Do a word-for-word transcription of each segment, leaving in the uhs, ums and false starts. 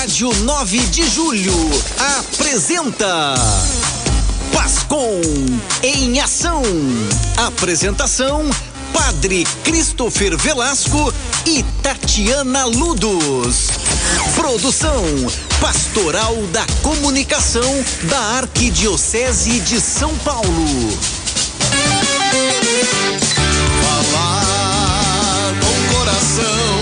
Rádio nove de Julho apresenta Pascom em Ação. Apresentação: Padre Christopher Velasco e Tatiana Ludos. Produção: Pastoral da Comunicação da Arquidiocese de São Paulo. Falar com coração,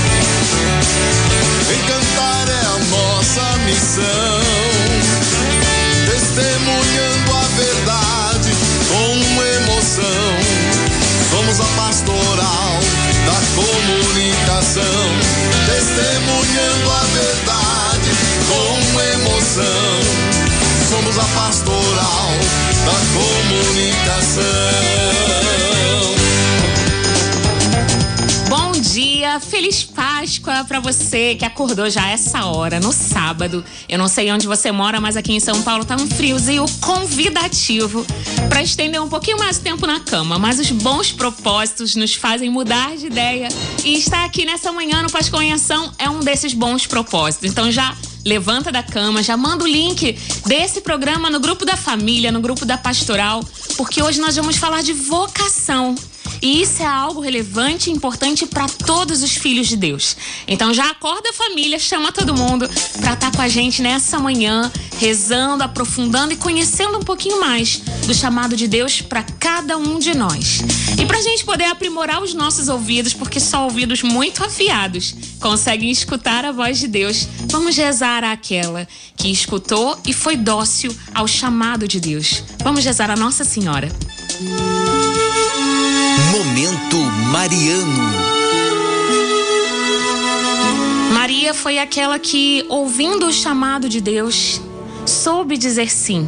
encantar é a nossa missão, testemunhando a verdade com emoção. Somos a pastoral da comunicação, testemunhando a verdade com emoção. Somos a pastoral da comunicação. Bom dia, feliz Páscoa para você que acordou já essa hora, no sábado. Eu não sei onde você mora, mas aqui em São Paulo tá um friozinho convidativo para estender um pouquinho mais de tempo na cama. Mas os bons propósitos nos fazem mudar de ideia. E estar aqui nessa manhã no Pascom em Ação é um desses bons propósitos. Então já levanta da cama, já manda o link desse programa no grupo da família, no grupo da pastoral, porque hoje nós vamos falar de vocação. E isso é algo relevante e importante para todos os filhos de Deus. Então já acorda a família, chama todo mundo para estar com a gente nessa manhã, rezando, aprofundando e conhecendo um pouquinho mais do chamado de Deus para cada um de nós. E para a gente poder aprimorar os nossos ouvidos, porque só ouvidos muito afiados conseguem escutar a voz de Deus, vamos rezar àquela que escutou e foi dócil ao chamado de Deus. Vamos rezar a Nossa Senhora. Momento Mariano. Maria foi aquela que, ouvindo o chamado de Deus, soube dizer sim.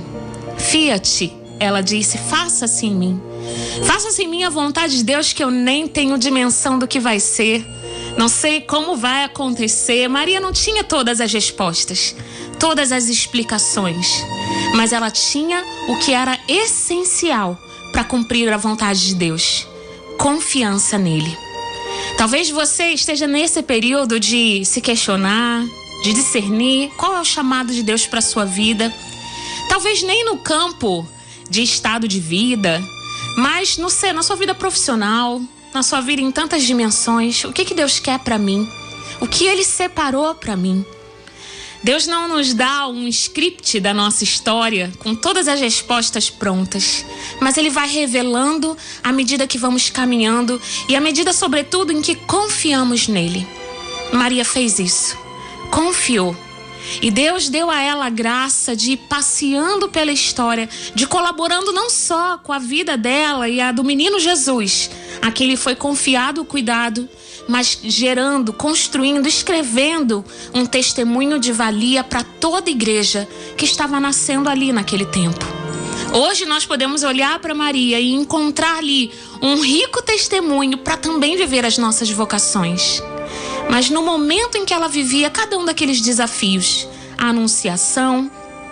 Fiat, ela disse, faça-se em mim. Faça-se em mim a vontade de Deus, que eu nem tenho dimensão do que vai ser. Não sei como vai acontecer. Maria não tinha todas as respostas, todas as explicações, mas ela tinha o que era essencial para cumprir a vontade de Deus: confiança nele. Talvez você esteja nesse período de se questionar, de discernir qual é o chamado de Deus para sua vida. Talvez nem no campo de estado de vida, mas no ser, na sua vida profissional, na sua vida em tantas dimensões. O que que Deus quer para mim? O que Ele separou para mim? Deus não nos dá um script da nossa história com todas as respostas prontas, mas Ele vai revelando à medida que vamos caminhando e à medida, sobretudo, em que confiamos nele. Maria fez isso, confiou. E Deus deu a ela a graça de ir passeando pela história, de colaborando não só com a vida dela e a do menino Jesus, a quem lhe foi confiado o cuidado, mas gerando, construindo, escrevendo um testemunho de valia para toda a igreja que estava nascendo ali naquele tempo. Hoje nós podemos olhar para Maria e encontrar ali um rico testemunho para também viver as nossas vocações. Mas no momento em que ela vivia cada um daqueles desafios, a anunciação,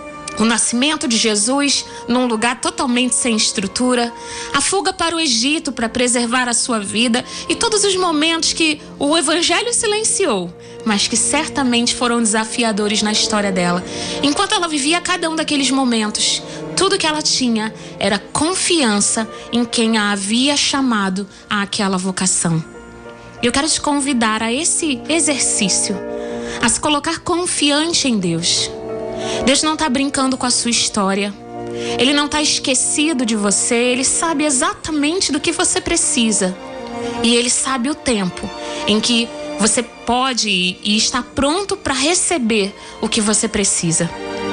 o nascimento de Jesus num lugar totalmente sem estrutura, a fuga para o Egito para preservar a sua vida e todos os momentos que o evangelho silenciou, mas que certamente foram desafiadores na história dela. Enquanto ela vivia cada um daqueles momentos, tudo que ela tinha era confiança em quem a havia chamado àquela vocação. Eu quero te convidar a esse exercício, a se colocar confiante em Deus. Deus não está brincando com a sua história. Ele não está esquecido de você. Ele sabe exatamente do que você precisa. E Ele sabe o tempo em que você pode e está pronto para receber o que você precisa.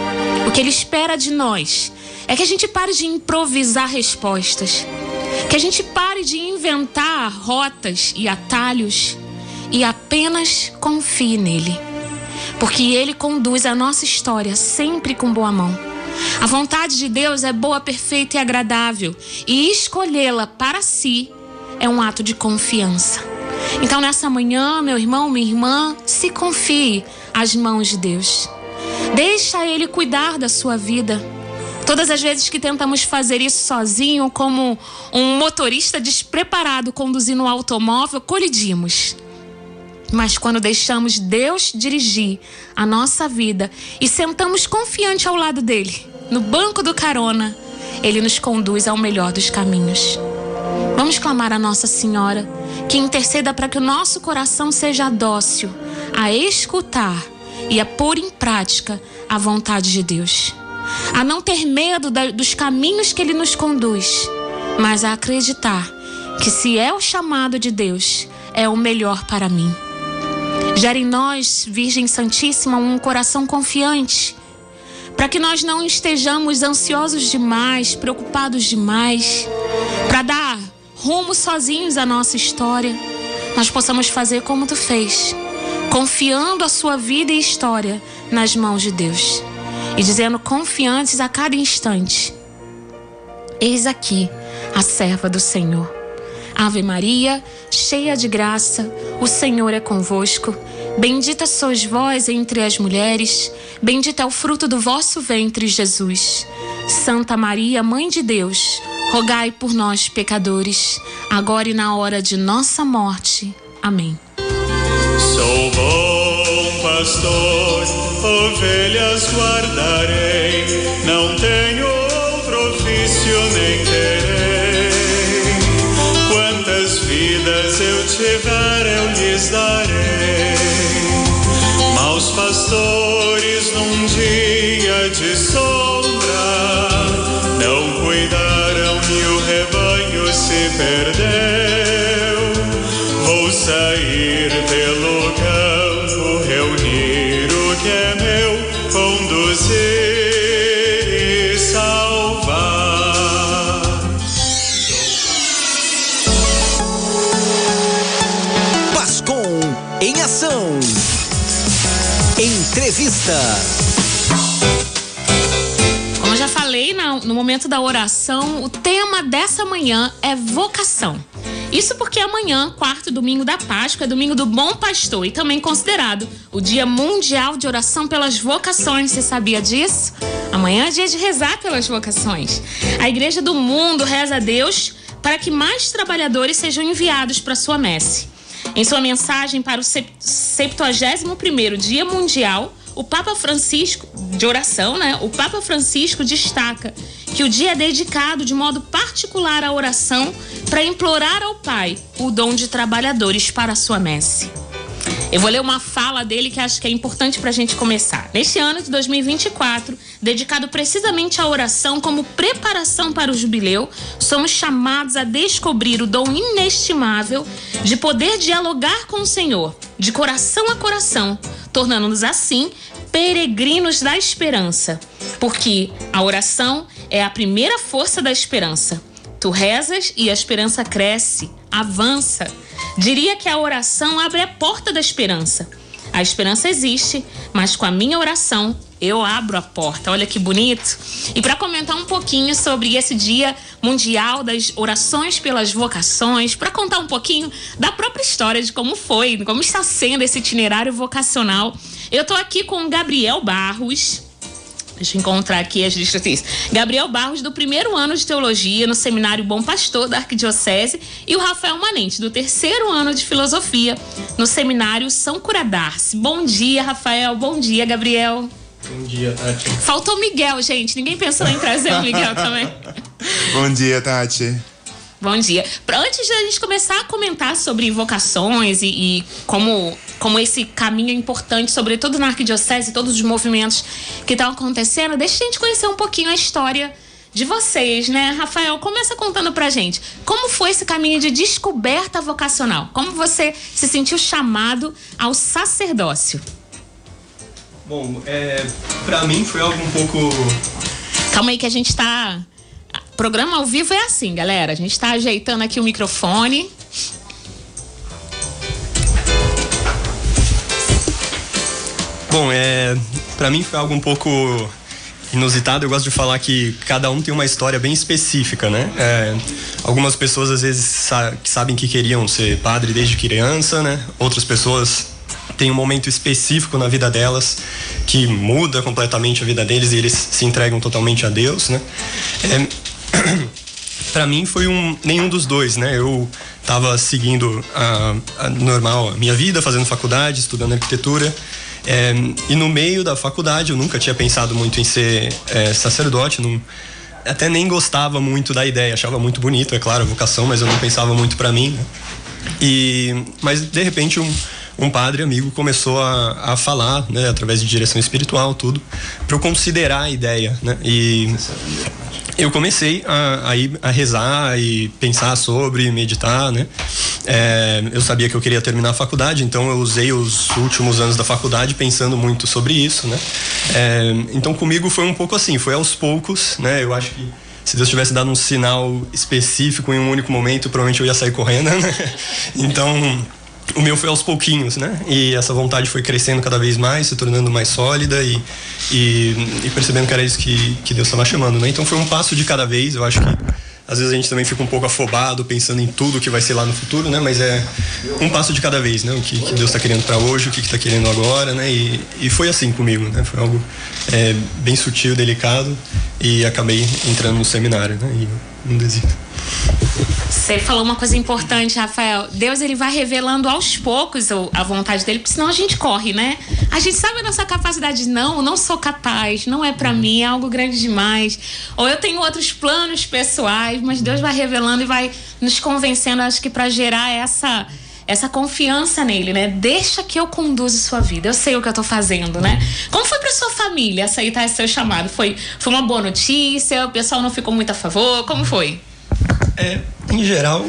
O que Ele espera de nós é que a gente pare de improvisar respostas, que a gente pare de inventar rotas e atalhos e apenas confie nele. Porque Ele conduz a nossa história sempre com boa mão. A vontade de Deus é boa, perfeita e agradável. E escolhê-la para si é um ato de confiança. Então nessa manhã, meu irmão, minha irmã, se confie às mãos de Deus. Deixa Ele cuidar da sua vida. Todas as vezes que tentamos fazer isso sozinho, como um motorista despreparado conduzindo um automóvel, colidimos. Mas quando deixamos Deus dirigir a nossa vida e sentamos confiante ao lado dele, no banco do carona, ele nos conduz ao melhor dos caminhos. Vamos clamar a Nossa Senhora que interceda para que o nosso coração seja dócil a escutar e a pôr em prática a vontade de Deus. A não ter medo da, dos caminhos que ele nos conduz, mas a acreditar que se é o chamado de Deus, é o melhor para mim. Gera em nós, Virgem Santíssima, um coração confiante, para que nós não estejamos ansiosos demais, preocupados demais, para dar rumo sozinhos à nossa história. Nós possamos fazer como tu fez, confiando a sua vida e história nas mãos de Deus e dizendo confiantes a cada instante: eis aqui a serva do Senhor. Ave Maria, cheia de graça, o Senhor é convosco. Bendita sois vós entre as mulheres, bendito é o fruto do vosso ventre, Jesus. Santa Maria, Mãe de Deus, rogai por nós, pecadores, agora e na hora de nossa morte. Amém. Sou bom pastor, ovelhas guardarei, não tenho outro ofício nem terei. Quantas vidas eu tiver, eu lhes darei. Maus pastores num dia de sombra não cuidaram e o rebanho se perdeu. Vou sair pelo campo, reunir o que é meu, conduzir e salvar. Pascom em ação. Entrevista. Como eu já falei no momento da oração, o tema dessa manhã é vocação. Isso porque amanhã, quarto domingo da Páscoa, é domingo do Bom Pastor e também considerado o Dia Mundial de Oração pelas Vocações. Você sabia disso? Amanhã é dia de rezar pelas vocações. A Igreja do Mundo reza a Deus para que mais trabalhadores sejam enviados para sua messe. Em sua mensagem para o septuagésimo primeiro Dia Mundial, o Papa Francisco, de oração, né? O Papa Francisco destaca que o dia é dedicado de modo particular à oração para implorar ao Pai o dom de trabalhadores para a sua messe. Eu vou ler uma fala dele que acho que é importante para a gente começar. Neste ano de dois mil e vinte e quatro, dedicado precisamente à oração como preparação para o jubileu, somos chamados a descobrir o dom inestimável de poder dialogar com o Senhor, de coração a coração, tornando-nos assim peregrinos da esperança, porque a oração é a primeira força da esperança. Tu rezas e a esperança cresce, avança. Diria que a oração abre a porta da esperança. A esperança existe, mas com a minha oração eu abro a porta. Olha que bonito. E para comentar um pouquinho sobre esse Dia Mundial das Orações pelas Vocações, para contar um pouquinho da própria história de como foi, como está sendo esse itinerário vocacional, eu tô aqui com o Gabriel Barros. Deixa eu encontrar aqui as distritais. Gabriel Barros, do primeiro ano de Teologia no Seminário Bom Pastor da Arquidiocese, e o Rafael Manente, do terceiro ano de Filosofia no Seminário São Curadarce. Bom dia, Rafael. Bom dia, Gabriel. Bom dia, Tati. Faltou o Miguel, gente. Ninguém pensou em trazer o Miguel também. Bom dia, Tati. Bom dia. Antes de a gente começar a comentar sobre vocações e, e como, como esse caminho é importante, sobretudo na Arquidiocese, todos os movimentos que estão acontecendo, deixa a gente conhecer um pouquinho a história de vocês, né? Rafael, começa contando pra gente como foi esse caminho de descoberta vocacional. Como você se sentiu chamado ao sacerdócio? Bom, é, pra mim foi algo um pouco... Calma aí que a gente tá... Programa ao vivo é assim, galera. A gente tá ajeitando aqui o microfone. Bom, é, pra mim foi algo um pouco inusitado. Eu gosto de falar que cada um tem uma história bem específica, né? É, algumas pessoas às vezes sa- sabem que queriam ser padre desde criança, né? Outras pessoas têm um momento específico na vida delas que muda completamente a vida deles e eles se entregam totalmente a Deus, né? É, pra mim foi um, nenhum dos dois, né? Eu estava seguindo a, a normal, a minha vida, fazendo faculdade, estudando arquitetura. É, e no meio da faculdade eu nunca tinha pensado muito em ser é, sacerdote, não, até nem gostava muito da ideia, achava muito bonito, é claro, a vocação, mas eu não pensava muito para mim, né? E, mas de repente um, um padre amigo começou a, a falar, né, através de direção espiritual, tudo, para eu considerar a ideia, né? E eu comecei a, a, ir, a rezar e pensar sobre, meditar, né? É, eu sabia que eu queria terminar a faculdade, então eu usei os últimos anos da faculdade pensando muito sobre isso, né? É, então comigo foi um pouco assim, foi aos poucos, né? Eu acho que se Deus tivesse dado um sinal específico em um único momento, provavelmente eu ia sair correndo, né? Então o meu foi aos pouquinhos, né? E essa vontade foi crescendo cada vez mais, se tornando mais sólida e, e, e percebendo que era isso que, que Deus estava chamando, né? Então foi um passo de cada vez. Eu acho que às vezes a gente também fica um pouco afobado, pensando em tudo que vai ser lá no futuro, né? Mas é um passo de cada vez, né? O que, que Deus está querendo para hoje, o que está que querendo agora, né? E, e foi assim comigo, né? Foi algo é, bem sutil, delicado, e acabei entrando no seminário, né? E não desisto. Você falou uma coisa importante, Rafael. Deus, ele vai revelando aos poucos a vontade dele, porque senão a gente corre, né? A gente sabe a nossa capacidade. Não, não sou capaz, não é pra mim, é algo grande demais. Ou eu tenho outros planos pessoais, mas Deus vai revelando e vai nos convencendo, acho que pra gerar essa, essa confiança nele, né? Deixa que eu conduza sua vida, eu sei o que eu tô fazendo, né? Como foi pra sua família aceitar esse seu chamado? Foi, foi uma boa notícia? O pessoal não ficou muito a favor? Como foi? É, em geral,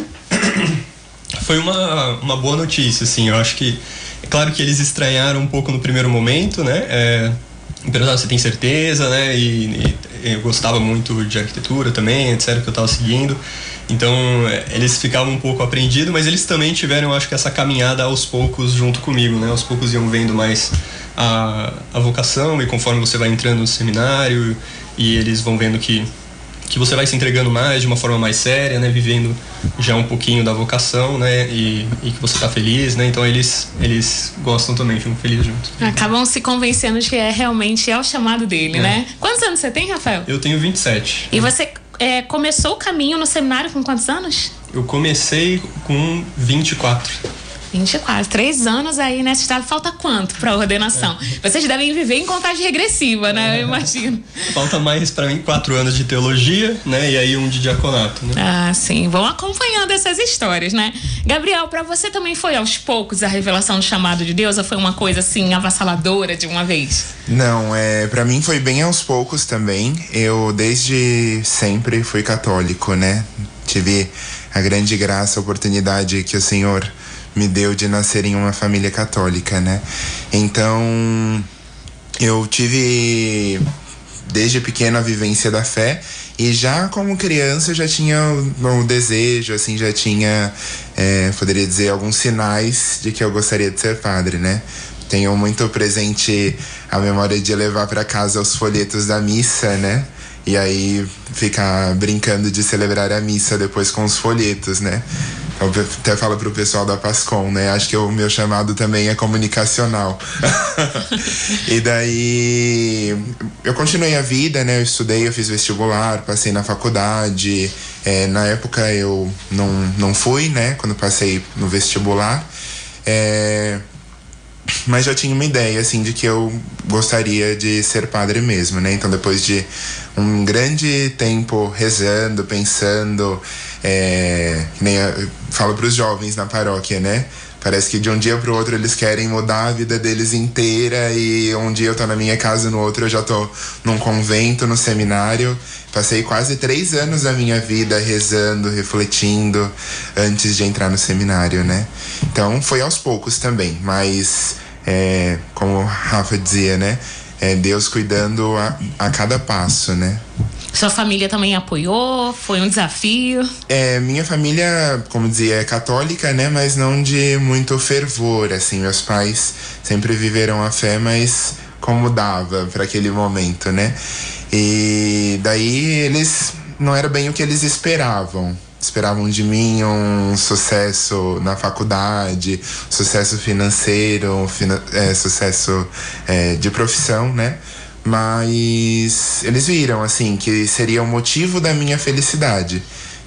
foi uma, uma boa notícia, assim. Eu acho que, é claro que eles estranharam um pouco no primeiro momento, né? É, perguntaram se tem certeza, né? E, e eu gostava muito de arquitetura também, etcétera, que eu estava seguindo. Então, eles ficavam um pouco apreendidos, mas eles também tiveram, eu acho que, essa caminhada aos poucos junto comigo, né? Aos poucos iam vendo mais a, a vocação, e conforme você vai entrando no seminário, e eles vão vendo que que você vai se entregando mais, de uma forma mais séria, né, vivendo já um pouquinho da vocação, né, e, e que você tá feliz, né, então eles, eles gostam também, ficam felizes juntos. Acabam se convencendo de que é realmente é o chamado dele, é. né? Quantos anos você tem, Rafael? Eu tenho vinte e sete. E você é, começou o caminho no seminário com quantos anos? Eu comecei com vinte e quatro. vinte e quatro, três anos aí nesse estado. Falta quanto para a ordenação? É. Vocês devem viver em contagem regressiva, né? É. Eu imagino. Falta mais para mim quatro anos de teologia, né? E aí um de diaconato, né? Ah, sim. Vão acompanhando essas histórias, né? Gabriel, para você também foi aos poucos a revelação do chamado de Deus, ou foi uma coisa assim avassaladora de uma vez? Não, é, para mim foi bem aos poucos também. Eu desde sempre fui católico, né? Tive a grande graça, a oportunidade que o Senhor me deu de nascer em uma família católica, né? Então, eu tive desde pequeno a vivência da fé, e já como criança eu já tinha o, o desejo, assim, já tinha, é, poderia dizer, alguns sinais de que eu gostaria de ser padre, né? Tenho muito presente a memória de levar para casa os folhetos da missa, né? E aí ficar brincando de celebrar a missa depois com os folhetos, né? Eu até falo pro pessoal da Pascom, né? Acho que o meu chamado também é comunicacional. E daí eu continuei a vida, né? Eu estudei, eu fiz vestibular, passei na faculdade. É, na época eu não, não fui, né? Quando passei no vestibular. É, mas já tinha uma ideia, assim, de que eu gostaria de ser padre mesmo, né? Então, depois de um grande tempo rezando, pensando, é, nem eu falo para os jovens na paróquia, né? Parece que de um dia pro outro eles querem mudar a vida deles inteira, e um dia eu tô na minha casa, no outro eu já tô num convento, no seminário. Passei quase três anos da minha vida rezando, refletindo, antes de entrar no seminário, né? Então foi aos poucos também, mas é, como o Rafa dizia, né? É Deus cuidando a, a cada passo, né? Sua família também apoiou? Foi um desafio? É, minha família, como dizia, é católica, né? Mas não de muito fervor, assim. Meus pais sempre viveram a fé, mas como dava para aquele momento, né? E daí eles não era bem o que eles esperavam. Esperavam de mim um sucesso na faculdade, sucesso financeiro, fina, é, sucesso é, de profissão, né? Mas eles viram, assim, que seria o motivo da minha felicidade.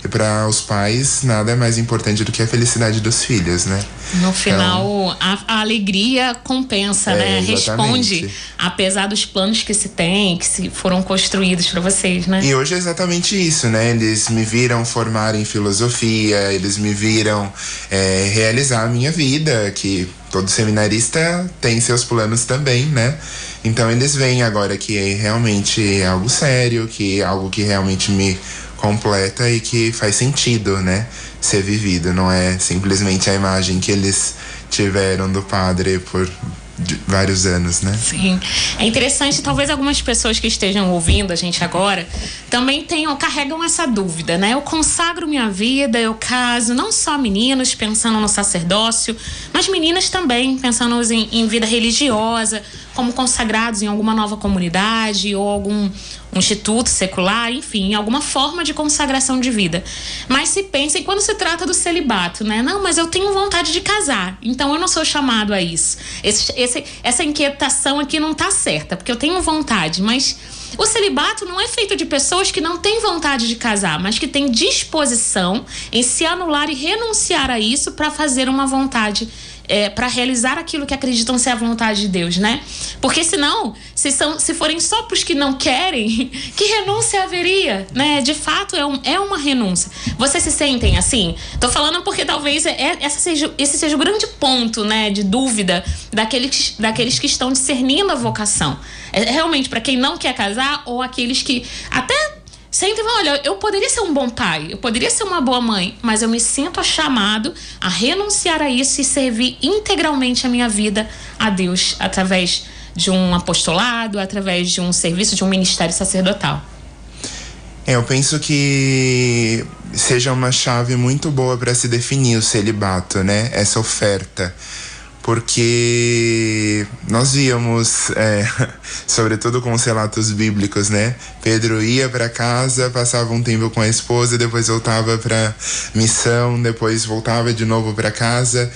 E para os pais, nada é mais importante do que a felicidade dos filhos, né? No final, então, a, a alegria compensa, é, né? Exatamente. Responde, apesar dos planos que se tem, que se foram construídos para vocês, né? E hoje é exatamente isso, né? Eles me viram formar em filosofia, eles me viram é, realizar a minha vida, que todo seminarista tem seus planos também, né? Então eles veem agora que é realmente algo sério, que é algo que realmente me completa e que faz sentido, né, ser vivido. Não é simplesmente a imagem que eles tiveram do padre por vários anos, né? Sim. É interessante, talvez algumas pessoas que estejam ouvindo a gente agora também tenham, carregam essa dúvida, né? Eu consagro minha vida, eu caso, não só meninos pensando no sacerdócio, mas meninas também pensando em, em vida religiosa, como consagrados em alguma nova comunidade ou algum um instituto secular, enfim, em alguma forma de consagração de vida. Mas se pensa, e quando se trata do celibato, né? Não, mas eu tenho vontade de casar, então eu não sou chamado a isso. Esse, esse, essa inquietação aqui não tá certa, porque eu tenho vontade, mas o celibato não é feito de pessoas que não têm vontade de casar, mas que têm disposição em se anular e renunciar a isso para fazer uma vontade, é, para realizar aquilo que acreditam ser a vontade de Deus, né? Porque senão, se, são, se forem só para os que não querem, que renúncia haveria, né? De fato, é, um, é uma renúncia. Vocês se sentem assim? Tô falando porque talvez é, essa seja, esse seja o grande ponto, né, de dúvida daqueles, daqueles que estão discernindo a vocação. É realmente para quem não quer casar ou aqueles que até sentem, olha, eu poderia ser um bom pai, eu poderia ser uma boa mãe, mas eu me sinto chamado a renunciar a isso e servir integralmente a minha vida a Deus através de um apostolado, através de um serviço, de um ministério sacerdotal. É, eu penso que seja uma chave muito boa para se definir o celibato, né? Essa oferta. Porque nós víamos, é, sobretudo com os relatos bíblicos, né? Pedro ia para casa, passava um tempo com a esposa, depois voltava para missão, depois voltava de novo para casa.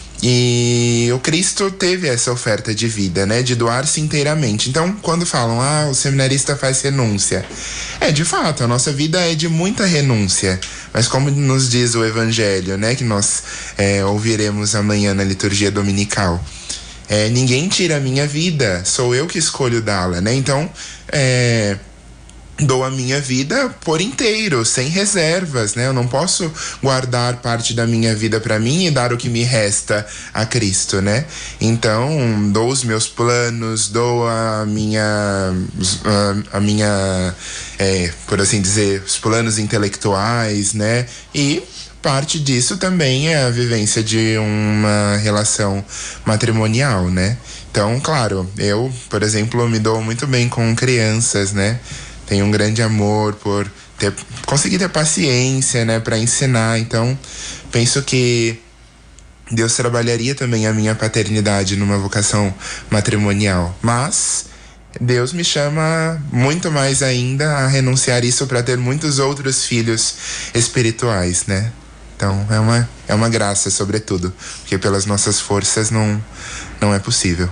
E o Cristo teve essa oferta de vida, né? De doar-se inteiramente. Então, quando falam, ah, o seminarista faz renúncia. É, de fato, a nossa vida é de muita renúncia. Mas como nos diz o Evangelho, né? Que nós é, ouviremos amanhã na liturgia dominical. É, ninguém tira a minha vida, sou eu que escolho dá-la, né? Então, é... dou a minha vida por inteiro, sem reservas, né? Eu não posso guardar parte da minha vida para mim e dar o que me resta a Cristo, né? Então, dou os meus planos, dou a minha, a, a minha, é, por assim dizer, os planos intelectuais, né? E parte disso também é a vivência de uma relação matrimonial, né? Então, claro, eu, por exemplo, me dou muito bem com crianças, né? Tenho um grande amor por ter, conseguir ter paciência, né, para ensinar. Então, penso que Deus trabalharia também a minha paternidade numa vocação matrimonial. Mas Deus me chama muito mais ainda a renunciar isso para ter muitos outros filhos espirituais, né? Então, é uma, é uma graça, sobretudo, porque pelas nossas forças não, não é possível.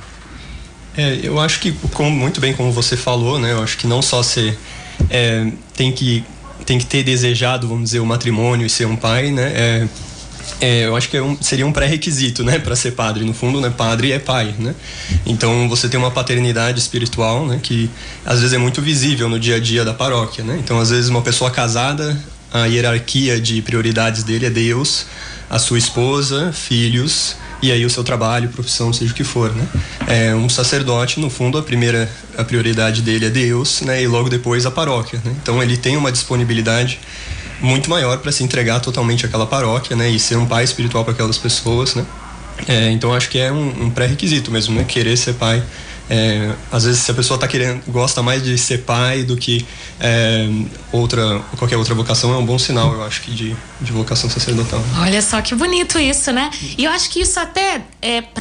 É, eu acho que, como, muito bem como você falou, né? Eu acho que não só ser é, tem que tem que ter desejado, vamos dizer, o matrimônio e ser um pai, né? É, é, eu acho que é um, seria um pré-requisito, né, para ser padre. No fundo, né, padre é pai, né? Então você tem uma paternidade espiritual, né, que às vezes é muito visível no dia a dia da paróquia, né? Então, às vezes uma pessoa casada, a hierarquia de prioridades dele é Deus, a sua esposa, filhos, e aí o seu trabalho, profissão, seja o que for, né? É, um sacerdote, no fundo, a primeira a prioridade dele é Deus, né? E logo depois a paróquia, né? Então ele tem uma disponibilidade muito maior para se entregar totalmente àquela paróquia, né? E ser um pai espiritual para aquelas pessoas, né? É, então acho que é um, um pré-requisito mesmo, né? Querer ser pai. É, às vezes, se a pessoa tá querendo, gosta mais de ser pai do que é, outra, qualquer outra vocação, é um bom sinal, eu acho, que de, de vocação sacerdotal. Olha só que bonito isso, né? E eu acho que isso até é para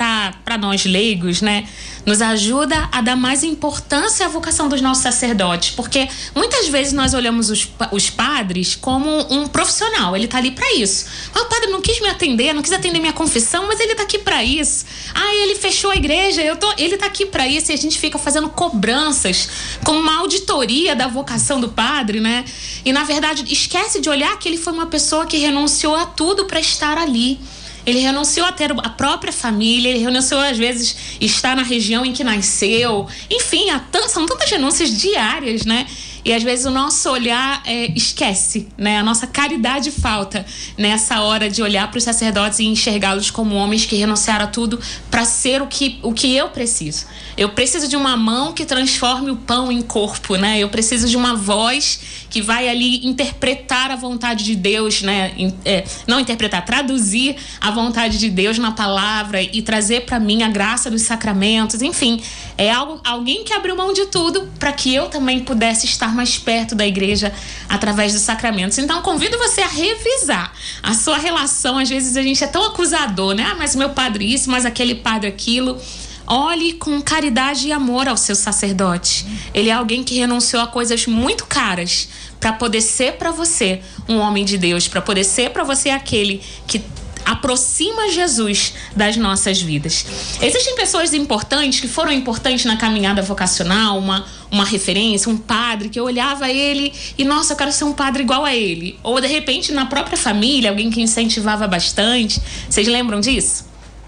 para nós leigos, né, nos ajuda a dar mais importância à vocação dos nossos sacerdotes, porque muitas vezes nós olhamos os, os padres como um profissional, ele tá ali para isso. Ah, o padre não quis me atender, não quis atender minha confissão, mas ele tá aqui para isso. Ah, ele fechou a igreja, eu tô, ele tá aqui para isso, e a gente fica fazendo cobranças como uma auditoria da vocação do padre, né? E na verdade esquece de olhar que ele foi uma pessoa que renunciou a tudo para estar ali. Ele renunciou a ter a própria família, ele renunciou às vezes estar na região em que nasceu. Enfim, há t- são tantas renúncias diárias, né? E às vezes o nosso olhar é, esquece, né? A nossa caridade falta nessa hora de olhar para os sacerdotes e enxergá-los como homens que renunciaram a tudo para ser o que, o que eu preciso. Eu preciso de uma mão que transforme o pão em corpo, né? Eu preciso de uma voz que vai ali interpretar a vontade de Deus, né? É, não interpretar, traduzir a vontade de Deus na palavra e trazer para mim a graça dos sacramentos. Enfim, é algo, alguém que abriu mão de tudo para que eu também pudesse estar mais perto da igreja através dos sacramentos. Então, convido você a revisar a sua relação. Às vezes a gente é tão acusador, né? Ah, mas meu padre isso, mas aquele padre aquilo. Olhe com caridade e amor ao seu sacerdote. Ele é alguém que renunciou a coisas muito caras para poder ser para você um homem de Deus, para poder ser para você aquele que aproxima Jesus das nossas vidas. Existem pessoas importantes que foram importantes na caminhada vocacional, uma, uma referência, um padre que eu olhava ele e, nossa, eu quero ser um padre igual a ele. Ou, de repente, na própria família, alguém que incentivava bastante. Vocês lembram disso?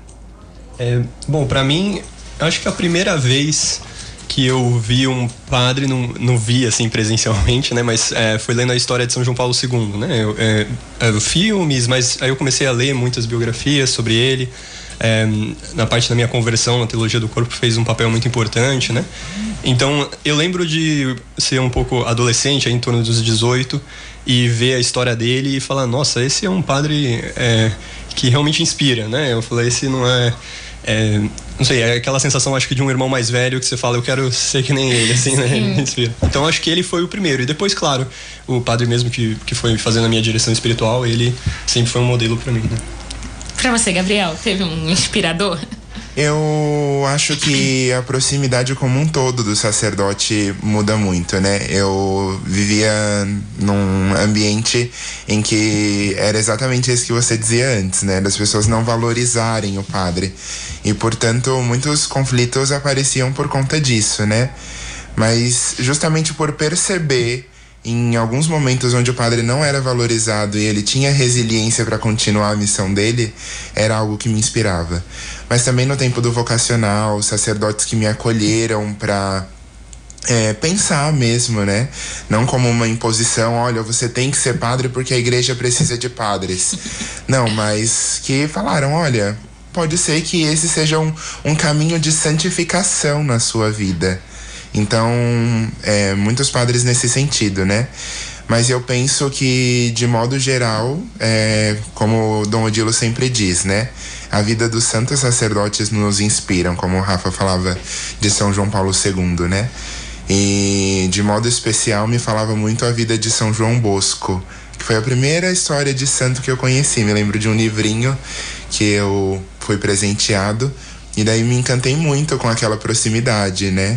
É, bom, pra mim, acho que a primeira vez que eu vi um padre, não, não vi assim presencialmente, né, mas é, foi lendo a história de São João Paulo segundo, né, eu, é, é, filmes, mas aí eu comecei a ler muitas biografias sobre ele. É, na parte da minha conversão na teologia do corpo fez um papel muito importante, né? Então eu lembro de ser um pouco adolescente, aí, em torno dos dezoito, e ver a história dele e falar, nossa, esse é um padre é, que realmente inspira, né? Eu falei, esse não é, é não sei, é aquela sensação, acho que de um irmão mais velho que você fala, eu quero ser que nem ele, assim, né? Ele inspira. Então acho que ele foi o primeiro, e depois, claro, o padre mesmo que, que foi fazendo a minha direção espiritual, ele sempre foi um modelo para mim, né? Pra você, Gabriel, teve um inspirador? Eu acho que a proximidade como um todo do sacerdote muda muito, né? Eu vivia num ambiente em que era exatamente isso que você dizia antes, né? Das pessoas não valorizarem o padre. E, portanto, muitos conflitos apareciam por conta disso, né? Mas justamente por perceber em alguns momentos onde o padre não era valorizado e ele tinha resiliência para continuar a missão dele, era algo que me inspirava. Mas também no tempo do vocacional, sacerdotes que me acolheram para é, pensar mesmo, né? Não como uma imposição, olha, você tem que ser padre porque a igreja precisa de padres. Não, mas que falaram, olha, pode ser que esse seja um, um caminho de santificação na sua vida. Então, é, muitos padres nesse sentido, né? Mas eu penso que, de modo geral, é, como Dom Odilo sempre diz, né? A vida dos santos sacerdotes nos inspiram, como o Rafa falava de São João Paulo segundo, né? E, de modo especial, me falava muito a vida de São João Bosco, que foi a primeira história de santo que eu conheci. Me lembro de um livrinho que eu fui presenteado, e daí me encantei muito com aquela proximidade, né?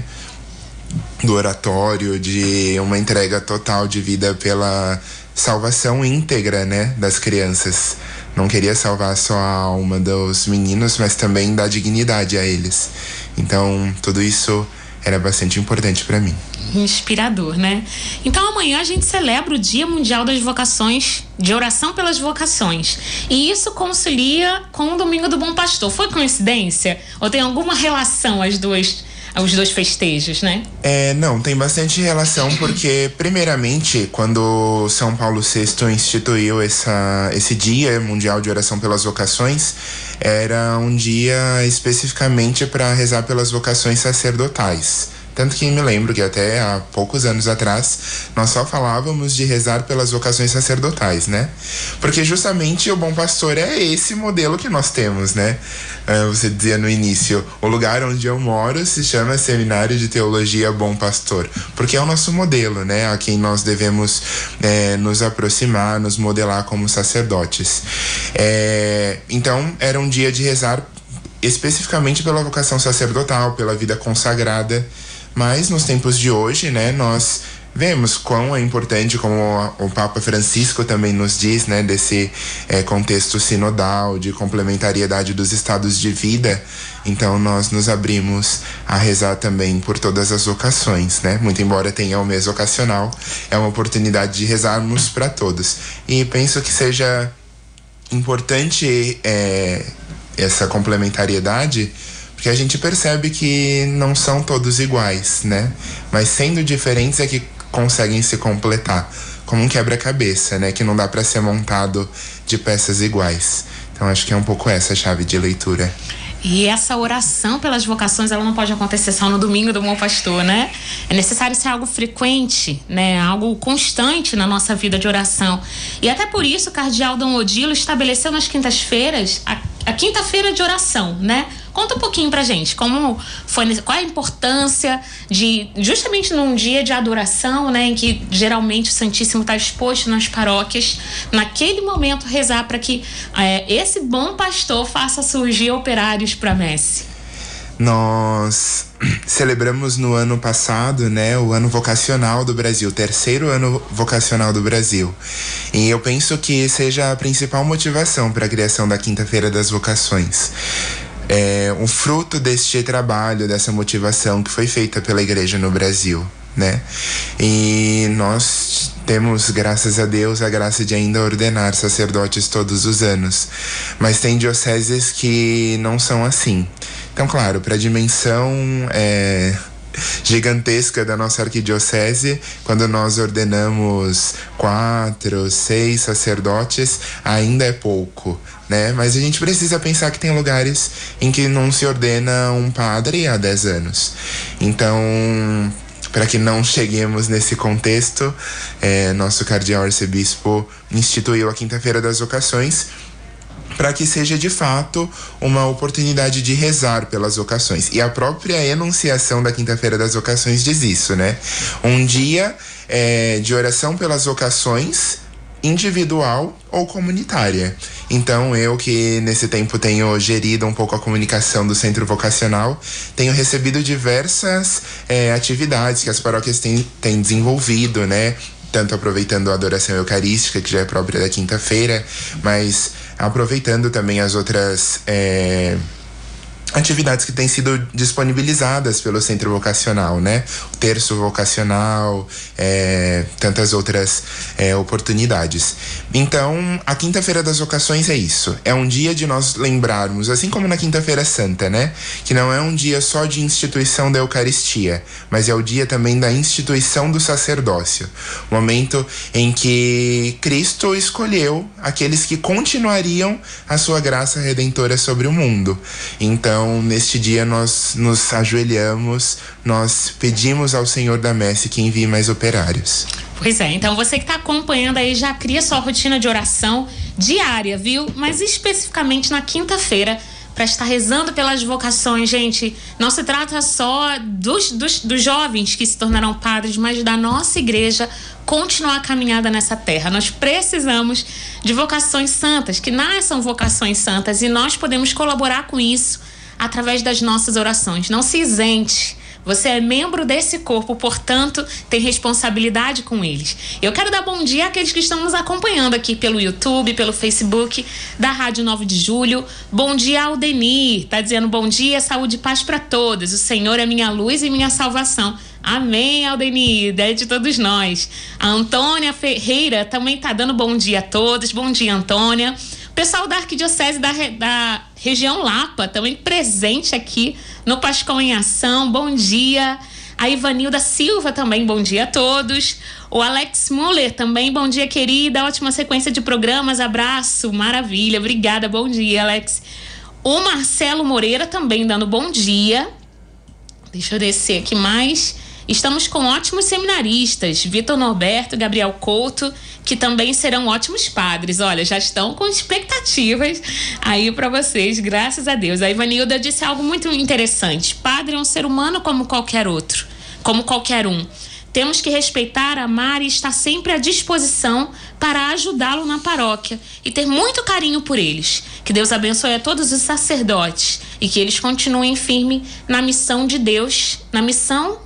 Do oratório, de uma entrega total de vida pela salvação íntegra, né, das crianças. Não queria salvar só a alma dos meninos, mas também dar dignidade a eles. Então, tudo isso era bastante importante para mim. Inspirador, né? Então amanhã a gente celebra o Dia Mundial das Vocações, de oração pelas vocações. E isso concilia com o Domingo do Bom Pastor. Foi coincidência? Ou tem alguma relação as duas, os dois festejos, né? É, não, tem bastante relação porque, primeiramente, quando São Paulo sexto instituiu essa, esse Dia Mundial de Oração pelas Vocações, era um dia especificamente para rezar pelas vocações sacerdotais. Tanto que me lembro que até há poucos anos atrás nós só falávamos de rezar pelas vocações sacerdotais, né? Porque justamente o Bom Pastor é esse modelo que nós temos, né? Uh, você dizia no início, o lugar onde eu moro se chama Seminário de Teologia Bom Pastor, porque é o nosso modelo, né? A quem nós devemos é, nos aproximar, nos modelar como sacerdotes. É, então, era um dia de rezar especificamente pela vocação sacerdotal, pela vida consagrada. Mas nos tempos de hoje, né, nós vemos quão é importante, como o Papa Francisco também nos diz, né, desse é, contexto sinodal, de complementariedade dos estados de vida. Então nós nos abrimos a rezar também por todas as vocações, né? Muito embora tenha o mês vocacional, é uma oportunidade de rezarmos para todos. E penso que seja importante é, essa complementariedade, porque a gente percebe que não são todos iguais, né? Mas sendo diferentes é que conseguem se completar, como um quebra-cabeça, né? Que não dá para ser montado de peças iguais. Então acho que é um pouco essa a chave de leitura. E essa oração pelas vocações, ela não pode acontecer só no domingo do Bom Pastor, né? É necessário ser algo frequente, né? Algo constante na nossa vida de oração. E até por isso o cardeal Dom Odilo estabeleceu nas quintas-feiras a, a quinta-feira de oração, né? Conta um pouquinho pra gente, como foi, qual a importância de, justamente num dia de adoração, né, em que geralmente o Santíssimo está exposto nas paróquias, naquele momento rezar para que é, esse bom pastor faça surgir operários para a messe. Nós celebramos no ano passado, né, o ano vocacional do Brasil, o terceiro ano vocacional do Brasil. E eu penso que seja a principal motivação para a criação da Quinta-feira das Vocações. É um fruto deste trabalho, dessa motivação que foi feita pela Igreja no Brasil, né? E nós temos, graças a Deus, a graça de ainda ordenar sacerdotes todos os anos. Mas tem dioceses que não são assim. Então, claro, para a dimensão é, gigantesca da nossa arquidiocese, quando nós ordenamos quatro, seis sacerdotes, ainda é pouco, né? Mas a gente precisa pensar que tem lugares em que não se ordena um padre há dez anos. Então, para que não cheguemos nesse contexto, é, nosso cardeal arcebispo instituiu a Quinta-feira das Vocações, para que seja de fato uma oportunidade de rezar pelas vocações. E a própria enunciação da Quinta-feira das Vocações diz isso, né? Um dia é, de oração pelas vocações, individual ou comunitária. Então eu, que nesse tempo tenho gerido um pouco a comunicação do Centro Vocacional, tenho recebido diversas é, atividades que as paróquias têm, têm desenvolvido, né? Tanto aproveitando a adoração eucarística, que já é própria da quinta-feira, mas aproveitando também as outras é, atividades que têm sido disponibilizadas pelo Centro Vocacional, né? O terço vocacional, é, tantas outras é, oportunidades. Então, a Quinta-feira das Vocações é isso. É um dia de nós lembrarmos, assim como na Quinta-feira Santa, né? Que não é um dia só de instituição da Eucaristia, mas é o dia também da instituição do sacerdócio. Momento em que Cristo escolheu aqueles que continuariam a sua graça redentora sobre o mundo. Então, neste dia nós nos ajoelhamos, nós pedimos ao Senhor da Messe que envie mais operários. Pois é, então você que está acompanhando aí já cria sua rotina de oração diária, viu? Mas especificamente na quinta-feira, para estar rezando pelas vocações, gente. Não se trata só dos, dos, dos jovens que se tornarão padres, mas da nossa igreja continuar a caminhada nessa terra. Nós precisamos de vocações santas, que nasçam vocações santas, e nós podemos colaborar com isso através das nossas orações. Não se isente. Você é membro desse corpo, portanto, tem responsabilidade com eles. Eu quero dar bom dia àqueles que estão nos acompanhando aqui pelo YouTube, pelo Facebook da Rádio nove de Julho. Bom dia, Aldenir. Tá dizendo bom dia, saúde e paz para todos. O Senhor é minha luz e minha salvação. Amém, Aldenir, é de todos nós. A Antônia Ferreira também tá dando bom dia a todos. Bom dia, Antônia. O pessoal da Arquidiocese da, da região Lapa também presente aqui no Pascão em Ação. Bom dia. A Ivanilda Silva também, bom dia a todos. O Alex Muller também, bom dia, querida. Ótima sequência de programas, abraço, maravilha, obrigada, bom dia, Alex. O Marcelo Moreira também dando bom dia. Deixa eu descer aqui mais. Estamos com ótimos seminaristas, Vitor Norberto, Gabriel Couto, que também serão ótimos padres. Olha, já estão com expectativas aí para vocês, graças a Deus. A Ivanilda disse algo muito interessante. Padre é um ser humano como qualquer outro, como qualquer um. Temos que respeitar, amar e estar sempre à disposição para ajudá-lo na paróquia e ter muito carinho por eles. Que Deus abençoe a todos os sacerdotes e que eles continuem firmes na missão de Deus, na missão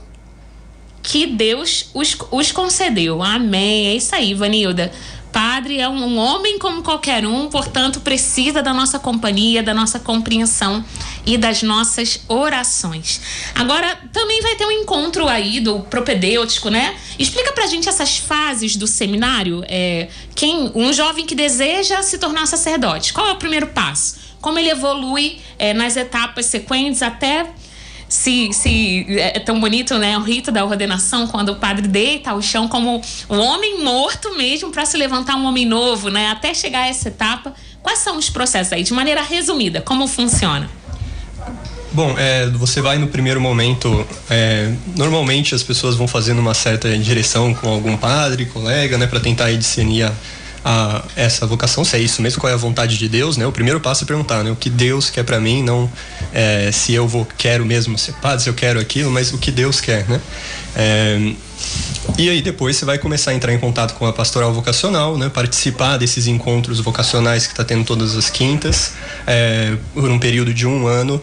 que Deus os, os concedeu. Amém. É isso aí, Vanilda. Padre é um, um homem como qualquer um, portanto precisa da nossa companhia, da nossa compreensão e das nossas orações. Agora também vai ter um encontro aí do propedêutico, né? Explica pra gente essas fases do seminário. É, quem, um jovem que deseja se tornar sacerdote, qual é o primeiro passo? Como ele evolui é, nas etapas sequentes até... Se, se é tão bonito, né, o rito da ordenação, quando o padre deita ao chão como o homem morto mesmo para se levantar um homem novo, né, até chegar a essa etapa. Quais são os processos aí, de maneira resumida, como funciona? Bom, é, você vai no primeiro momento, é, normalmente as pessoas vão fazendo uma certa direção com algum padre, colega, né, para tentar aí discernir a A, essa vocação, se é isso mesmo, qual é a vontade de Deus, né? O primeiro passo é perguntar, né? O que Deus quer pra mim, não é, se eu vou, quero mesmo ser padre, se eu quero aquilo, mas o que Deus quer, né? É, e aí depois você vai começar a entrar em contato com a pastoral vocacional, né? Participar desses encontros vocacionais que está tendo todas as quintas, é, por um período de um ano.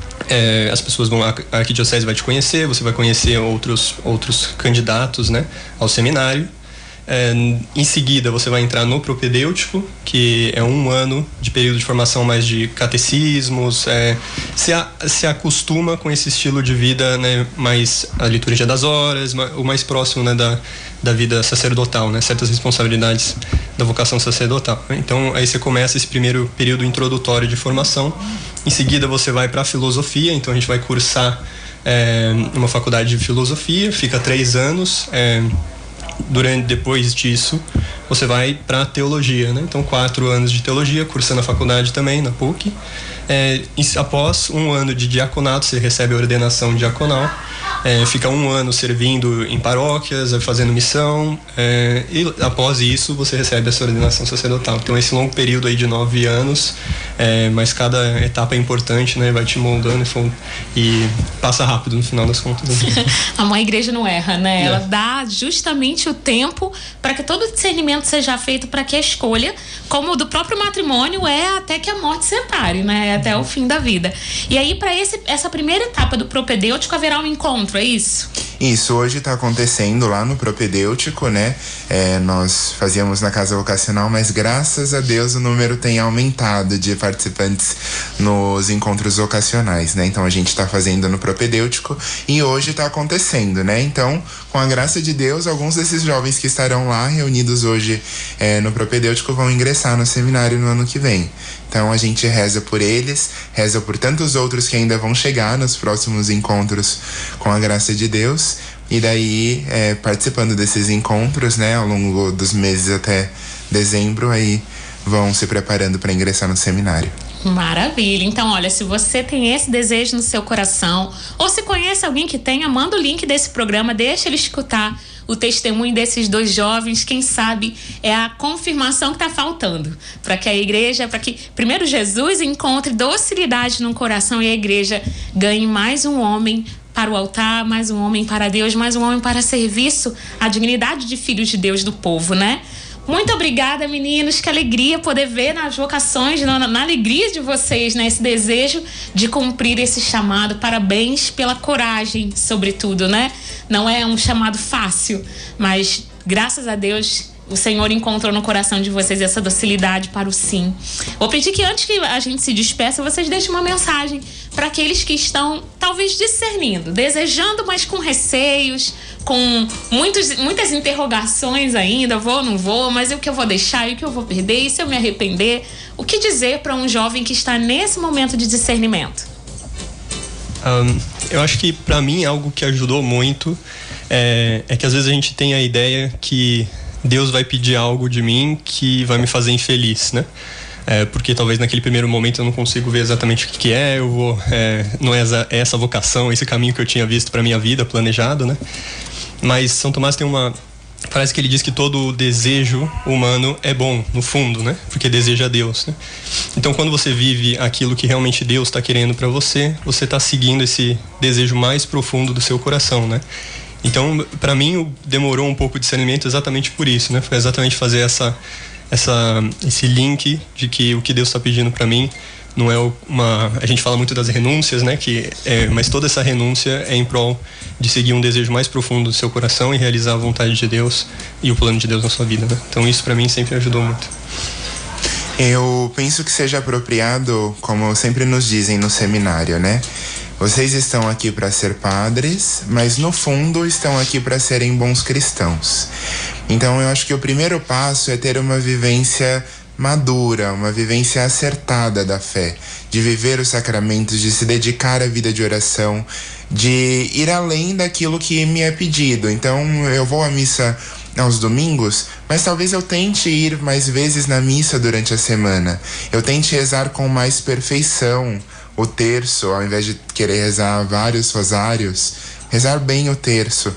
É, as pessoas vão, a arquidiocese vai te conhecer, você vai conhecer outros, outros candidatos, né? Ao seminário. É, em seguida você vai entrar no propedêutico, que é um ano de período de formação mais de catecismos, é, se, a, se acostuma com esse estilo de vida, né, mais a liturgia das horas, o mais próximo, né, da, da vida sacerdotal, né, certas responsabilidades da vocação sacerdotal. Então aí você começa esse primeiro período introdutório de formação. Em seguida você vai para a filosofia, então a gente vai cursar é, uma faculdade de filosofia, fica três anos. É, Durante, depois disso, você vai para a teologia, né? Então, quatro anos de teologia, cursando a faculdade também, na P U C. É, após um ano de diaconato, você recebe a ordenação diaconal. É, fica um ano servindo em paróquias, fazendo missão, é, e após isso você recebe essa ordenação sacerdotal. Então esse longo período aí de nove anos, é, mas cada etapa é importante, né? Vai te moldando e, e passa rápido no final das contas. A mãe igreja não erra, né? É. Ela dá justamente o tempo para que todo o discernimento seja feito, para que a escolha, como o do próprio matrimônio, é até que a morte separe, né? É até o fim da vida. E aí, para essa primeira etapa do propedêutico, haverá um encontro, é isso? Isso, hoje está acontecendo lá no propedêutico, né? É, nós fazíamos na casa vocacional, mas graças a Deus o número tem aumentado de participantes nos encontros vocacionais, né? Então a gente está fazendo no propedêutico e hoje está acontecendo, né? Então, com a graça de Deus, alguns desses jovens que estarão lá reunidos hoje é, no propedêutico vão ingressar no seminário no ano que vem. Então a gente reza por eles, reza por tantos outros que ainda vão chegar nos próximos encontros com a graça de Deus. E daí, é, participando desses encontros, né, ao longo dos meses até dezembro, aí vão se preparando para ingressar no seminário. Maravilha. Então, olha, se você tem esse desejo no seu coração, ou se conhece alguém que tenha, manda o link desse programa, deixa ele escutar o testemunho desses dois jovens. Quem sabe é a confirmação que está faltando para que a igreja, para que primeiro Jesus encontre docilidade no coração e a igreja ganhe mais um homem para o altar, mais um homem para Deus, mais um homem para serviço à dignidade de filhos de Deus do povo, né? Muito obrigada, meninos, que alegria poder ver nas vocações, na, na alegria de vocês, né? Esse desejo de cumprir esse chamado. Parabéns pela coragem, sobretudo, né? Não é um chamado fácil, mas graças a Deus o Senhor encontrou no coração de vocês essa docilidade para o sim. Vou pedir que antes que a gente se despeça, vocês deixem uma mensagem para aqueles que estão talvez discernindo, desejando, mas com receios, com muitos, muitas interrogações ainda, vou ou não vou, mas o que eu vou deixar e o que eu vou perder, e se eu me arrepender? O que dizer para um jovem que está nesse momento de discernimento? Um, eu acho que para mim algo que ajudou muito é, é que às vezes a gente tem a ideia que Deus vai pedir algo de mim que vai me fazer infeliz, né? É, porque talvez naquele primeiro momento eu não consigo ver exatamente o que, que é, eu vou, é, não é essa, é essa vocação, esse caminho que eu tinha visto para minha vida, planejado, né? Mas São Tomás tem uma... Parece que ele diz que todo desejo humano é bom, no fundo, né? Porque deseja Deus, né? Então, quando você vive aquilo que realmente Deus está querendo para você, você está seguindo esse desejo mais profundo do seu coração, né? Então, para mim, demorou um pouco de discernimento exatamente por isso, né? Foi exatamente fazer essa, essa, esse link de que o que Deus está pedindo para mim não é uma... A gente fala muito das renúncias, né? Que é, mas toda essa renúncia é em prol de seguir um desejo mais profundo do seu coração e realizar a vontade de Deus e o plano de Deus na sua vida, né? Então, isso para mim sempre ajudou muito. Eu penso que seja apropriado, como sempre nos dizem no seminário, né? Vocês estão aqui para ser padres, mas no fundo estão aqui para serem bons cristãos. Então eu acho que o primeiro passo é ter uma vivência madura, uma vivência acertada da fé, de viver os sacramentos, de se dedicar à vida de oração, de ir além daquilo que me é pedido. Então eu vou à missa aos domingos, mas talvez eu tente ir mais vezes na missa durante a semana. Eu tente rezar com mais perfeição o terço, ao invés de querer rezar vários rosários, rezar bem o terço,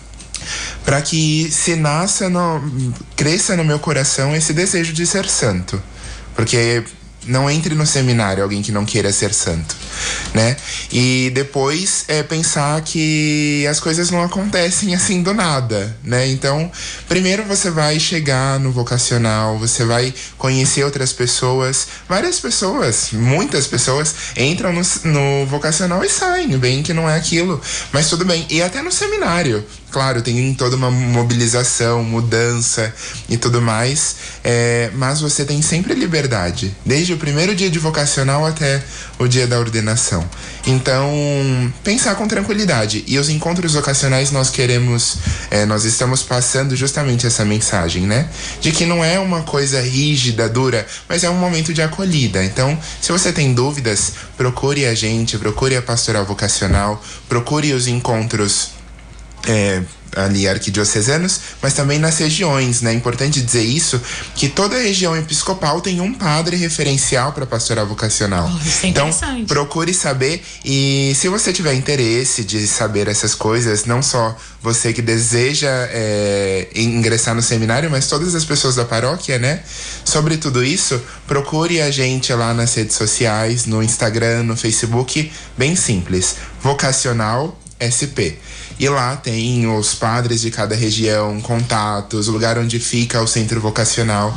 para que se nasça, no, cresça no meu coração esse desejo de ser santo, porque não entre no seminário alguém que não queira ser santo, né? E depois é pensar que as coisas não acontecem assim do nada, né? Então, primeiro você vai chegar no vocacional, você vai conhecer outras pessoas, várias pessoas, muitas pessoas entram no, no vocacional e saem, bem que não é aquilo, mas tudo bem. E até no seminário, claro, tem toda uma mobilização, mudança e tudo mais, é, mas você tem sempre liberdade, desde o primeiro dia de vocacional até o dia da ordenação. Então, pensar com tranquilidade. E os encontros vocacionais nós queremos, é, nós estamos passando justamente essa mensagem, né? De que não é uma coisa rígida, dura, mas é um momento de acolhida. Então, se você tem dúvidas, procure a gente, procure a Pastoral Vocacional, procure os encontros É, ali arquidiocesanos, mas também nas regiões, né? É importante dizer isso, que toda região episcopal tem um padre referencial para pastoral vocacional. Oh, isso é então, interessante. Procure saber, e se você tiver interesse de saber essas coisas, não só você que deseja é, ingressar no seminário, mas todas as pessoas da paróquia, né? Sobre tudo isso, procure a gente lá nas redes sociais, no Instagram, no Facebook, bem simples, Vocacional S P. E lá tem os padres de cada região, contatos, o lugar onde fica o centro vocacional,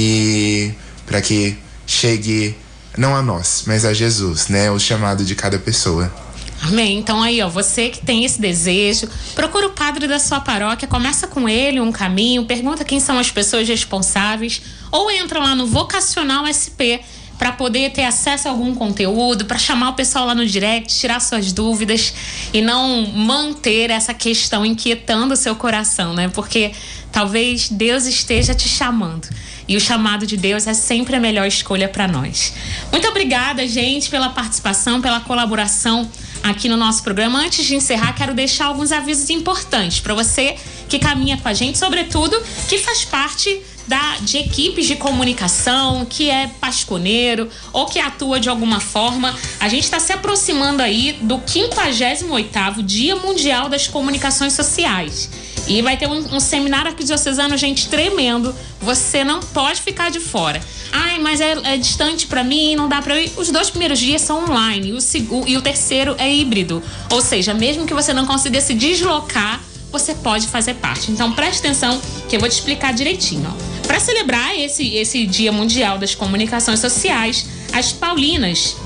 e para que chegue não a nós, mas a Jesus, né? O chamado de cada pessoa. Amém. Então aí, ó, você que tem esse desejo, procura o padre da sua paróquia, começa com ele um caminho, pergunta quem são as pessoas responsáveis, ou entra lá no Vocacional S P para poder ter acesso a algum conteúdo, para chamar o pessoal lá no direct, tirar suas dúvidas e não manter essa questão inquietando o seu coração, né? Porque talvez Deus esteja te chamando. E o chamado de Deus é sempre a melhor escolha para nós. Muito obrigada, gente, pela participação, pela colaboração aqui no nosso programa. Antes de encerrar, quero deixar alguns avisos importantes para você que caminha com a gente, sobretudo que faz parte da, de equipes de comunicação, que é pasconeiro ou que atua de alguma forma. A gente está se aproximando aí do quinquagésimo oitavo Dia Mundial das Comunicações Sociais. E vai ter um, um seminário arquidiocesano, gente, tremendo. Você não pode ficar de fora. Ai, mas é, é distante para mim, não dá para eu ir. Os dois primeiros dias são online e o, o, e o terceiro é híbrido. Ou seja, mesmo que você não consiga se deslocar, você pode fazer parte. Então preste atenção que eu vou te explicar direitinho. Para celebrar esse, esse Dia Mundial das Comunicações Sociais, as Paulinas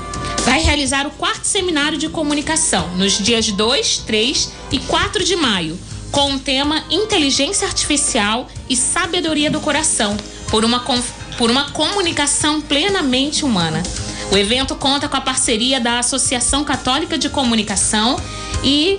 vai realizar o quarto seminário de comunicação nos dias dois, três e quatro de maio, com o tema Inteligência Artificial e Sabedoria do Coração, por uma, por uma comunicação plenamente humana. O evento conta com a parceria da Associação Católica de Comunicação e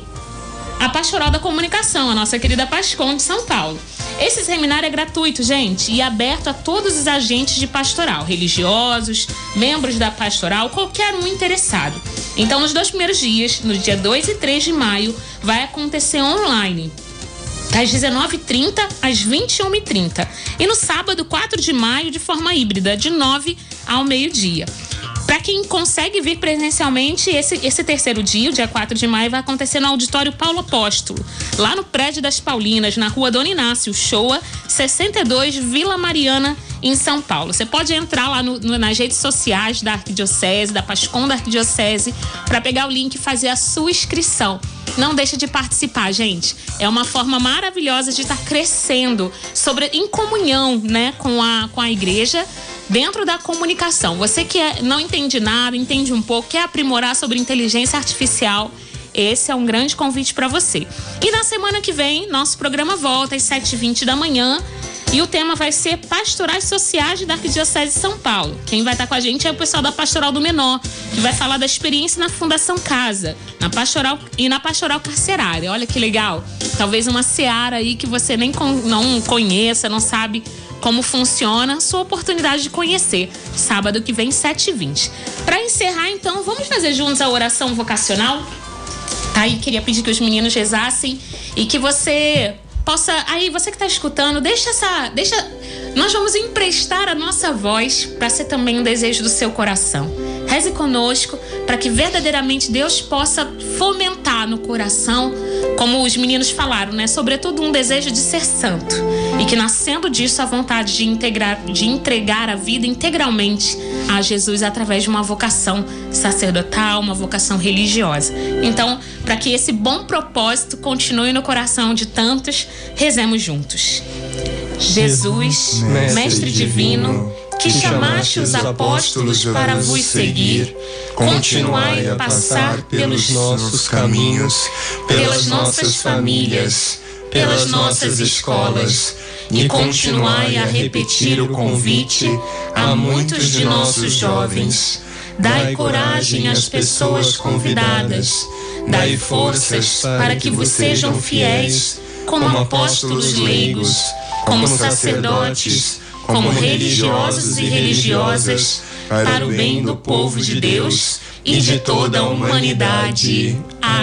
a Pastoral da Comunicação, a nossa querida Pascom de São Paulo. Esse seminário é gratuito, gente, e aberto a todos os agentes de pastoral, religiosos, membros da pastoral, qualquer um interessado. Então, nos dois primeiros dias, no dia dois e três de maio, vai acontecer online, das dezenove e trinta às vinte e uma e trinta. E no sábado, quatro de maio, de forma híbrida, de nove ao meio-dia. Para quem consegue vir presencialmente, esse, esse terceiro dia, o dia quatro de maio, vai acontecer no Auditório Paulo Apóstolo, lá no Prédio das Paulinas, na Rua Dom Inácio, Shoa, sessenta e dois, Vila Mariana, em São Paulo. Você pode entrar lá no, no, nas redes sociais da Arquidiocese, da PASCOM da Arquidiocese, para pegar o link e fazer a sua inscrição. Não deixa de participar, gente. É uma forma maravilhosa de estar crescendo sobre, em comunhão, né, com a, com a igreja, dentro da comunicação. Você que é, não entende nada, entende um pouco, quer aprimorar sobre inteligência artificial, esse é um grande convite para você. E na semana que vem, nosso programa volta às sete e vinte da manhã e o tema vai ser Pastorais Sociais da Arquidiocese de São Paulo. Quem vai estar com a gente é o pessoal da Pastoral do Menor, que vai falar da experiência na Fundação Casa, na pastoral e na Pastoral Carcerária. Olha que legal. Talvez uma seara aí que você nem con- não conheça, não sabe como funciona, sua oportunidade de conhecer. Sábado que vem, sete e vinte. Para encerrar, então, vamos fazer juntos a oração vocacional? Aí queria pedir que os meninos rezassem e que você possa, aí você que está escutando, deixa essa, deixa, nós vamos emprestar a nossa voz para ser também um desejo do seu coração. Reze conosco para que verdadeiramente Deus possa fomentar no coração, como os meninos falaram, né? Sobretudo um desejo de ser santo e que nascendo disso a vontade de integrar, de entregar a vida integralmente a Jesus através de uma vocação sacerdotal, uma vocação religiosa. Então, para que esse bom propósito continue no coração de tantos, rezemos juntos. Jesus, Mestre, Mestre divino, que chamaste os apóstolos para vos seguir, continuai a passar pelos nossos caminhos, pelas nossas famílias, pelas nossas escolas, e continuai a repetir o convite a muitos de nossos jovens. Dai coragem às pessoas convidadas, dai forças para que vos sejam fiéis, como apóstolos leigos, como sacerdotes, como religiosos e religiosas, para o bem do povo de Deus e de toda a humanidade.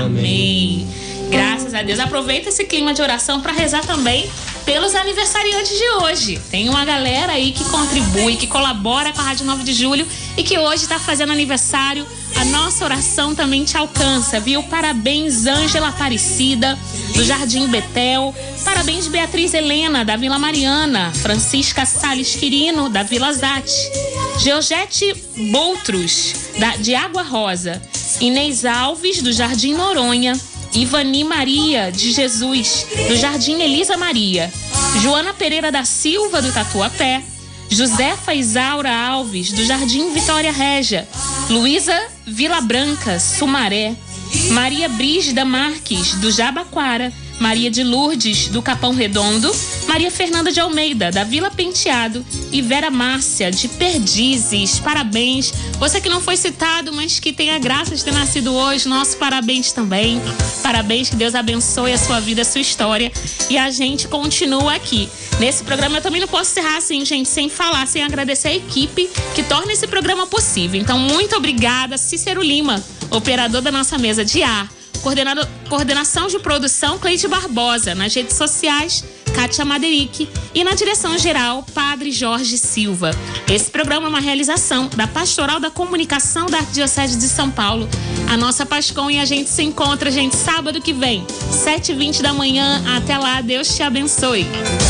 Amém. Graças a Deus. Aproveita esse clima de oração para rezar também pelos aniversariantes de hoje. Tem uma galera aí que contribui, que colabora com a Rádio nove de Julho e que hoje está fazendo aniversário. A nossa oração também te alcança, viu? Parabéns, Ângela Aparecida, do Jardim Betel. Parabéns, Beatriz Helena, da Vila Mariana. Francisca Salles Quirino, da Vila Zate. Georgette Boutros, da, de Água Rosa. Inês Alves, do Jardim Noronha. Ivani Maria de Jesus, do Jardim Elisa Maria. Joana Pereira da Silva, do Tatuapé. Josefa Isaura Alves, do Jardim Vitória Régia. Luísa Vila Branca, Sumaré. Maria Brígida Marques, do Jabaquara. Maria de Lourdes, do Capão Redondo. Maria Fernanda de Almeida, da Vila Penteado. E Vera Márcia, de Perdizes. Parabéns. Você que não foi citado, mas que tem a graça de ter nascido hoje, nosso parabéns também. Parabéns, que Deus abençoe a sua vida, a sua história. E a gente continua aqui. Nesse programa eu também não posso encerrar assim, gente, sem falar, sem agradecer a equipe que torna esse programa possível. Então, muito obrigada, Cícero Lima, operador da nossa mesa de ar. Coordenado, coordenação de produção, Cleide Barbosa. Nas redes sociais, Kátia Maderick. E na direção geral, Padre Jorge Silva. Esse programa é uma realização da Pastoral da Comunicação da Arquidiocese de São Paulo. A nossa PASCOM, e a gente se encontra, gente, sábado que vem, sete e vinte da manhã. Até lá, Deus te abençoe.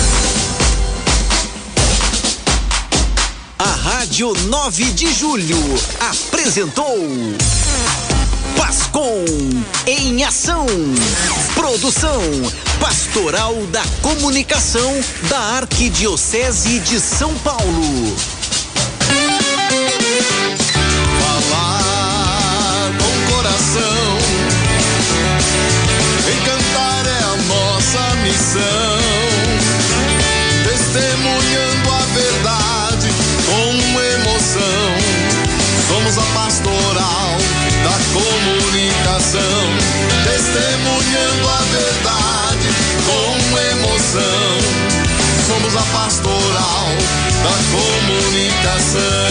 A Rádio nove de Julho apresentou PASCOM em Ação. Produção Pastoral da Comunicação da Arquidiocese de São Paulo. Falar com coração, encantar é a nossa missão, testemunhando a verdade com emoção. Somos a pastoral da comunicação, testemunhando a verdade com emoção. Somos a pastoral da comunicação.